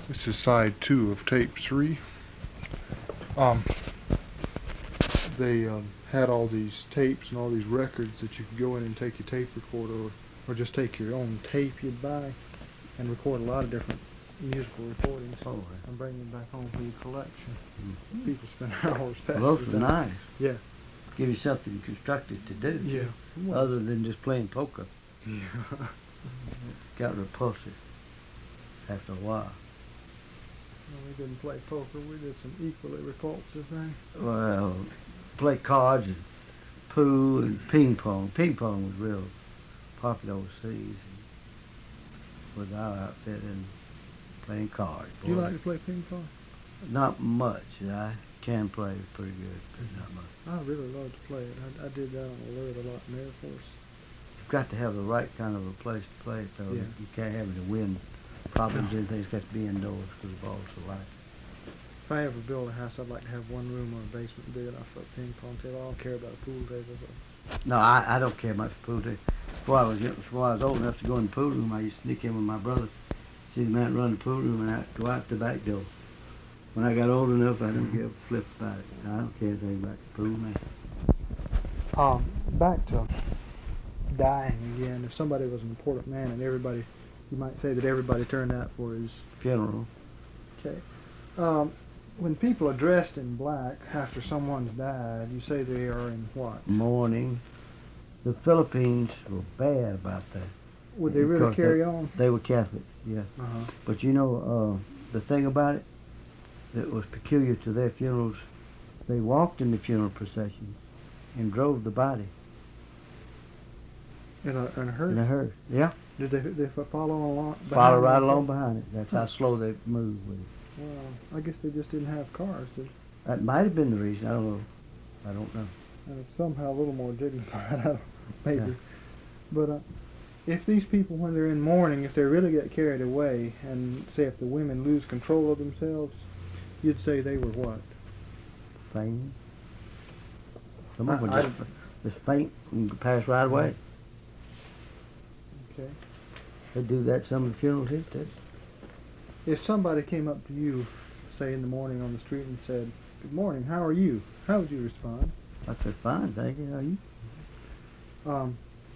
This is side 2 of tape 3. Um, they had all these tapes and all these records that you could go in and take your tape recorder or just take your own tape you'd buy and record a lot of different musical recordings and bring them back home for your collection. Mm-hmm. People spend hours passing Well, those were nice. Yeah. Give you something constructive to do. Yeah. Other than just playing poker. Yeah. Got repulsive after a while. Well, we didn't play poker. We did some equally repulsive things. Well, play cards and pool and ping pong. Ping pong was real popular overseas with our outfit and playing cards. Do you like to play ping pong? Not much. I can play pretty good, but not much. I really love to play it. I did that on alert a lot in the Air Force. You've got to have the right kind of a place to play it, though. Yeah. You can't have any wind problems and things. Got to be indoors because the ball's so light. If I ever build a house, I'd like to have one room or a basement big enough for a ping pong table. I don't care about a pool table. No, I don't care much for pool table. Before I was old enough to go in the pool room, I used to sneak in with my brother, see the man run the pool room, and I'd go out the back door. When I got old enough, I didn't give a flip about it. I don't care anything about the pool, man. Back to dying again. If somebody was an important man and everybody, you might say that everybody turned out for his Funeral. Okay. When people are dressed in black after someone's died, you say they are in what? Mourning. The Philippines were bad about that. Would they really carry on? They were Catholic, yeah. Uh-huh. But you know, the thing about it that was peculiar to their funerals, they walked in the funeral processions and drove the body. In a hearse? In a hearse, yeah. Did they follow along? Follow right along behind it. That's how slow they moved with it. Well, I guess they just didn't have cars. That might have been the reason. I don't know. I don't know. Somehow a little more dignified, maybe. Yeah. But if these people, when they're in mourning, if they really get carried away, and say if the women lose control of themselves, you'd say they were what? Fainting. Some of them just faint and pass right away. Okay. They do that some of the funerals these days. If somebody came up to you, say in the morning on the street and said, "Good morning, how are you?" How would you respond? I'd say, "Fine, thank you. How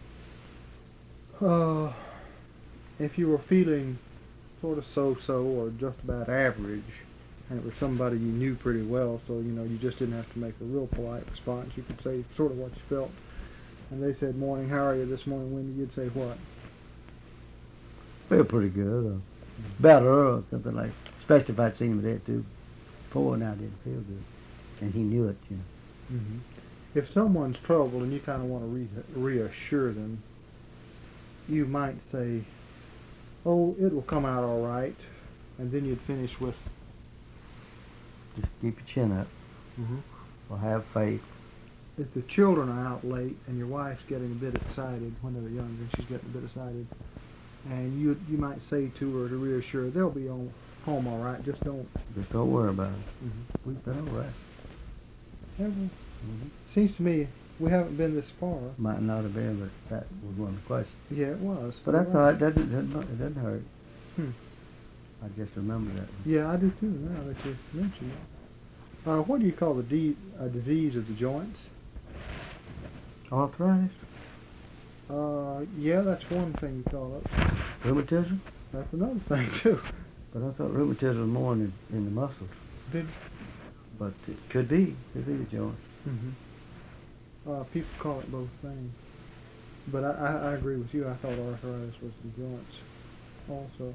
are you?" If you were feeling sort of so-so or just about average, and it was somebody you knew pretty well, so you just didn't have to make a real polite response. You could say sort of what you felt. And they said, "Morning, how are you this morning, Wendy?" You'd say what? Feel pretty good, or better, or something like. Especially if I'd seen him there too. Poor now didn't feel good, and he knew it, Mm-hmm. If someone's troubled and you kind of want to reassure them, you might say, "Oh, it will come out all right," and then you'd finish with, Just keep your chin up, or have faith. if the children are out late and your wife's getting a bit excited when they were younger, she's getting a bit excited, and you might say to her to reassure, "They'll be home all right. Just don't worry about it. We've been all right. Seems to me we haven't been this far. Might not have been, but that was one of the questions. Yeah, it was. But that's all right. It doesn't hurt. Hmm. I just remember that one. Yeah, I do too. Now that you mention it. What do you call the disease of the joints? Arthritis? Yeah, that's one thing you call it. Rheumatism? That's another thing too. But I thought rheumatism was more in the muscles. Did But it could be the joint. people call it both things. But I agree with you. I thought arthritis was the joints also.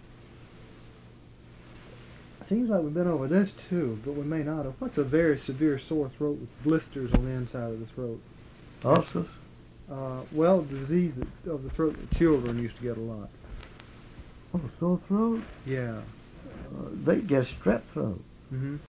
Seems like we've been over this too, but we may not have. What's a very severe sore throat with blisters on the inside of the throat? Ulcers? Well, disease of the throat that children used to get a lot. Oh, sore throat? Yeah. They get strep throat.